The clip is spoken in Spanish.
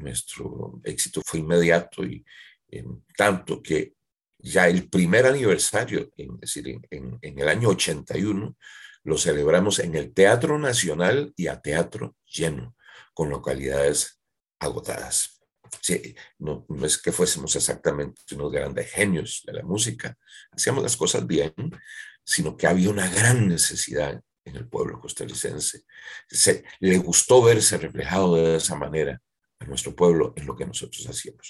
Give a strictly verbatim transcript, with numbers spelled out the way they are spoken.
nuestro éxito fue inmediato y eh, tanto que ya el primer aniversario, en, es decir, en, en, en el año ochenta y uno, lo celebramos en el Teatro Nacional y a teatro lleno, con localidades agotadas. Sí, no, no es que fuésemos exactamente unos grandes genios de la música, hacíamos las cosas bien, sino que había una gran necesidad en el pueblo costarricense. Se, le gustó verse reflejado de esa manera a nuestro pueblo en lo que nosotros hacíamos.